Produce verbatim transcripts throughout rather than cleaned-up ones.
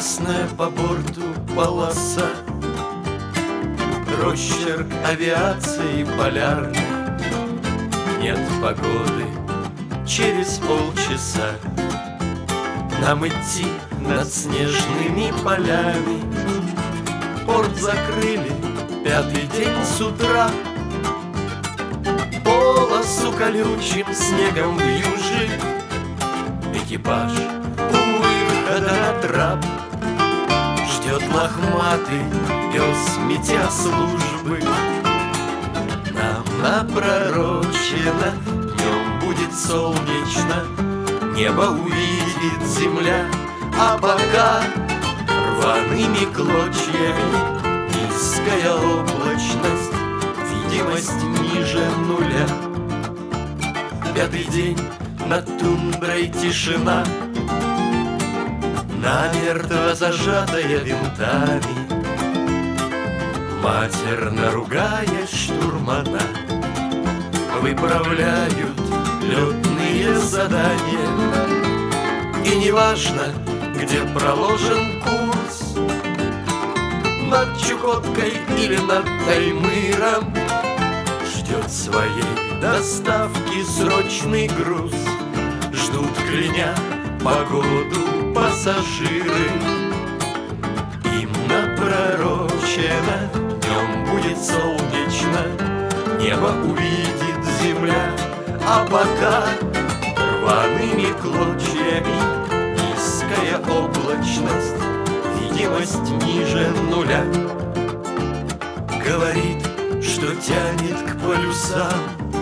Красная по борту полоса, росчерк авиации полярной. Нет погоды через полчаса, нам идти над снежными полями. Порт закрыли пятый день с утра, полосу колючим снегом вьюжит. Экипаж у выхода на трап ждет лохматый пес, метя службы. Нам напророчено, днем будет солнечно, небо увидит земля, а пока рваными клочьями низкая облачность, видимость ниже нуля. Пятый день над тундрой тишина, намертво зажатая винтами. Матерно ругая штурмана, выправляют летные задания. И неважно, где проложен курс, над Чукоткой или над Таймыром, ждет своей доставки срочный груз. Ждут, кляня погоду, пассажиры. Им напророчено, днем будет солнечно, небо увидит земля, а пока рваными клочьями низкая облачность, видимость ниже нуля. Говорит, что тянет к полюсам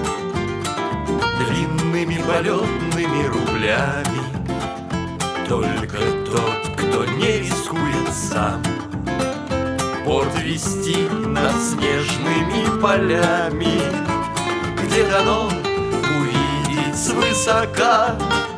длинными полетными рублями только тот, кто не рискует сам порт вести над снежными полями, где дано увидеть свысока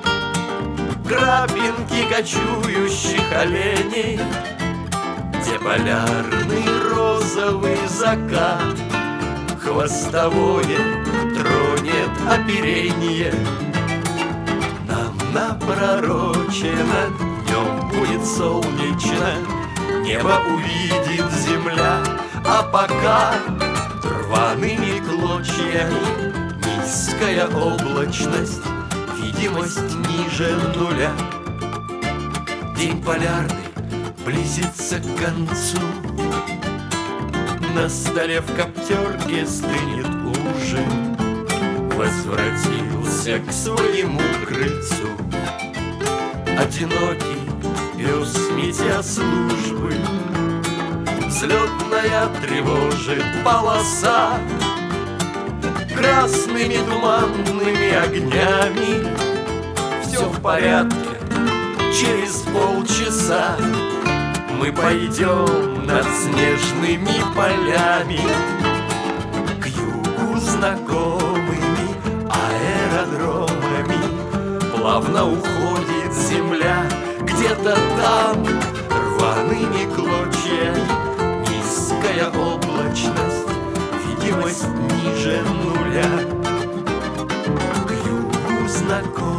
крапинки кочующих оленей, где полярный розовый закат хвостовое тронет оперенье. Нам напророчено, днем будет солнечно, небо увидит земля, а пока рваными клочьями низкая облачность, видимость ниже нуля. День полярный близится к концу, на столе в коптерке стынет ужин. Возвратился к своему крыльцу одинокий пес, метя службы. Взлетная тревожит полоса красными туманными огнями. Все в порядке, через полчаса мы пойдем над снежными полями к югу знакомыми аэродромами. Плавно уходит земля, где-то там рваными клочьями низкая облачность, видимость ниже нуля. К югу знакомыми